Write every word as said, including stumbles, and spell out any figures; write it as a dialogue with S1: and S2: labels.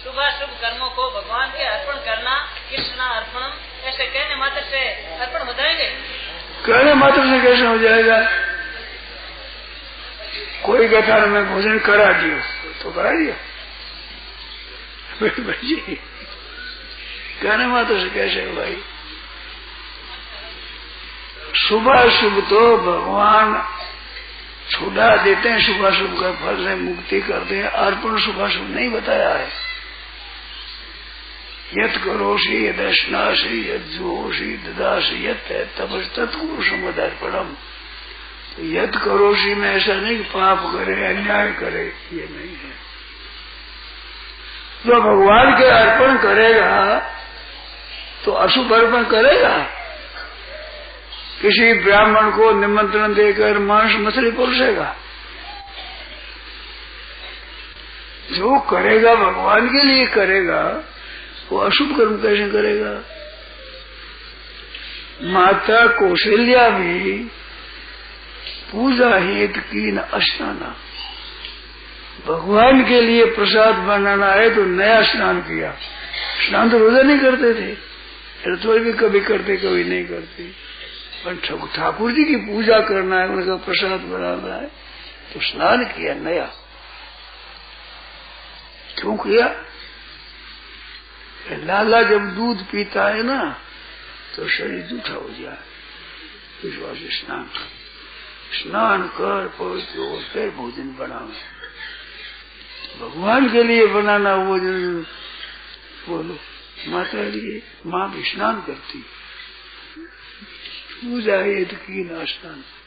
S1: शुभ शुभ कर्मों को भगवान के अर्पण करना, कृष्ण अर्पणम ऐसे कहने मात्र से अर्पण हो जाएंगे?
S2: कहने मात्र से कैसे हो जाएगा? कोई कहता है मैं भोजन करा दियो तो करा दियो, भाई कहने मात्र से कैसे हो भाई? शुभ शुभ तो भगवान छुड़ा देते हैं, शुभ शुभ का फल है, मुक्ति करते हैं। अर्पण शुभ शुभ नहीं बताया है। यत करोषि यदश्नासि यज्जोषि ददासि यत तपस तत्पुरुषम अर्पणम। तो यत करोषि में ऐसा नहीं कि पाप करे, अन्याय करे, ये नहीं है। जो भगवान के अर्पण करेगा तो अशुभ अर्पण करेगा। किसी ब्राह्मण को निमंत्रण देकर मांस मछली परोसेगा, जो करेगा भगवान के लिए करेगा, वो अशुभ कर्म कैसे करेगा? माता कौशल्या भी पूजा हेतु की न स्नाना, भगवान के लिए प्रसाद बनाना है तो नया स्नान किया। स्नान तो रोजा नहीं करते थे, रतुआ भी कभी करते कभी नहीं करते, पर ठाकुर जी की पूजा करना है, उनका प्रसाद बनाना है तो स्नान किया नया। क्यों किया? लाला जब दूध पीता है ना तो शरीर जूठा हो जाए, इस वास्ते स्नान कर स्नान कर पवित्र हो फिर भोजन बनावे। भगवान के लिए बनाना भोजन। बोलो माता लिए माँ भी स्नान करती, पूजा हेतु की ना स्नान।